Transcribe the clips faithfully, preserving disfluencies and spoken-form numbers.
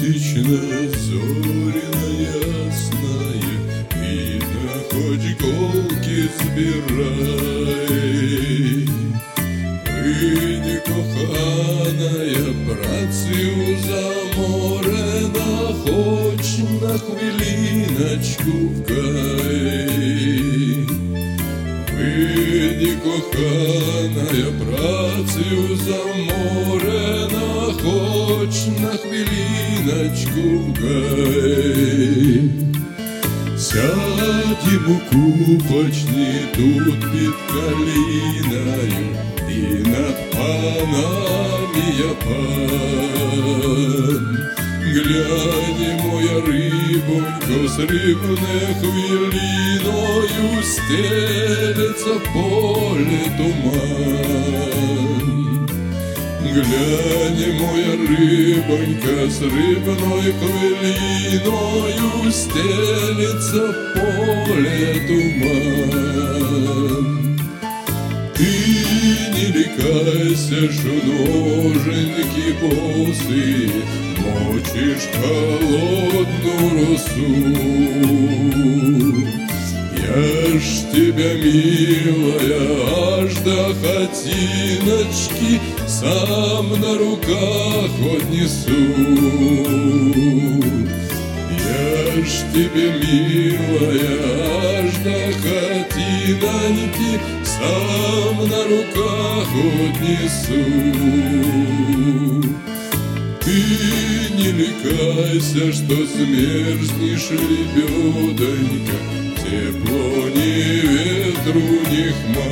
месячно зорина ясная, видно, хоть голки збирай. Выйди, коханая, працю заморена, хоч на хвилиночку вкай. Выйди, коханая, працю заморена, хоч на хвилиночку вкай. Сядем у купочні тут під калиною, і над панами я пан. Глянь, моя рибонько, з рибне хвилиною стелется поле туман. Глянь, моя рибонька, з рибной хвилиною стелется поле туман. Ты не лякайся, что ноженьки босые мочишь холодную росу. Я ж тебя, милая, аж до хатиночки сам на руках отнесу. Я ж тебе, милая, аж до хатиночки сам на руках отнесу. Ты не лякайся, что змерзнешь, лебедонька, тепло ни ветру, ни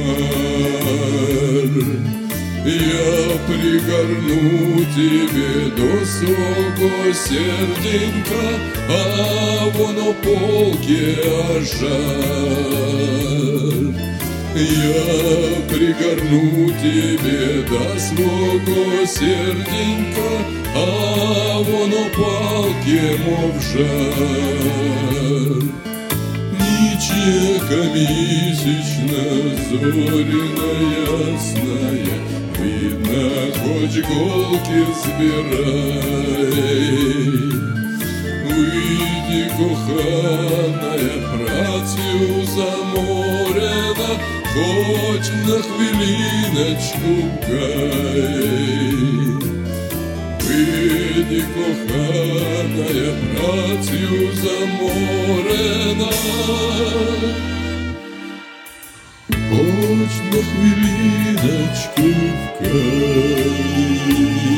хмар. Я пригорну тебе до своего серденька, а воно полке жар. Я пригорну тебе до своего серденька, а воно палке мов жар. Ничека месячно зорина ясная, видно, хоть голки збирай. Выйди, коханая, працю заморена, хоть на хвилиночку вкай. Выйди, коханая, працю заморена, хоть на хвилиночку вкай.